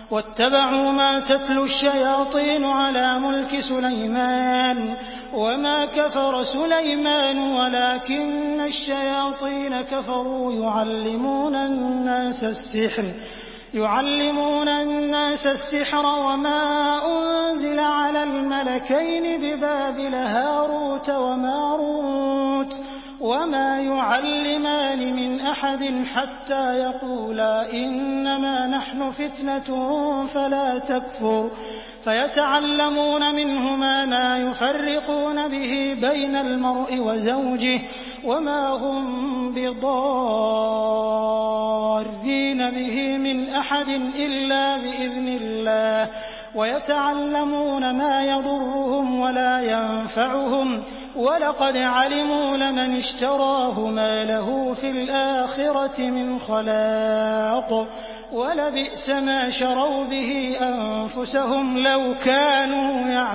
واتبعوا ما تتلو الشياطين على ملك سليمان وما كفر سليمان ولكن الشياطين كفروا يعلمون الناس السحر وما أنزل على الملكين ببابل هاروت وماروت وما يعلمان من أحد حتى يقولا إنما نحن فتنة فلا تكفر فيتعلمون منهما ما يفرقون به بين المرء وزوجه وما هم بضارين به من أحد إلا بإذن الله ويتعلمون ما يضرهم ولا ينفعهم ولقد علموا لمن اشتراه ما له في الآخرة من خلاق ولبئس ما شروا به أنفسهم لو كانوا يعلمون.